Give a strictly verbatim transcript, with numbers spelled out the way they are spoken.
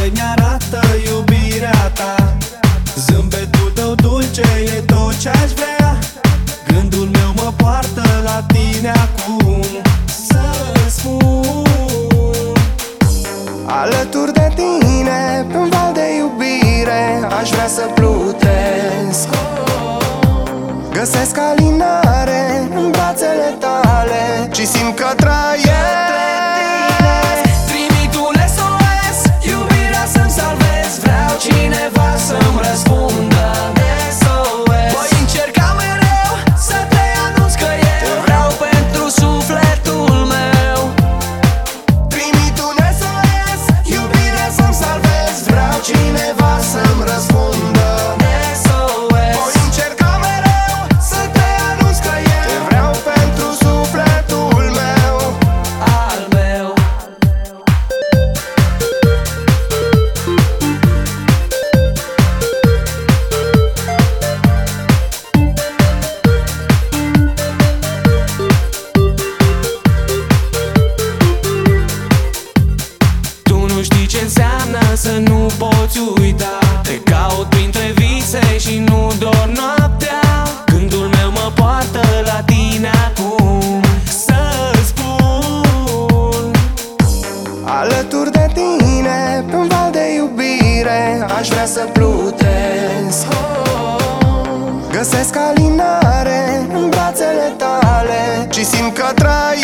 mi arată iubirea ta. Zâmbetul tău dulce e tot ce-aș vrea. Gândul meu mă poartă la tine acum. Să-ți spun, alături de tine, pe un val de iubire, aș vrea să plutesc. Găsesc alinare în brațele tale și simt că trăiesc. Trimit un S O S, iubirea să-mi salvez. Vreau cineva să-mi răspundă. S O S, voi încerca mereu să te anunț că eu te vreau pentru sufletul meu. Trimit un S O S, iubirea să-mi salvez. Vreau cineva să-mi răspundă. S O S, voi încerca mereu să te anunț că eu te vreau pentru sufletul meu. al meu. Tu nu știi ce înseamnă să nu poți uita. Te caut printre vise și nu dor noaptea. Gândul meu mă poartă la tine acum. Să-ți spun, Alături de tine, pe un val de iubire, aș vrea să plutesc. Găsesc alinare în brațele tale și simt că trăiesc.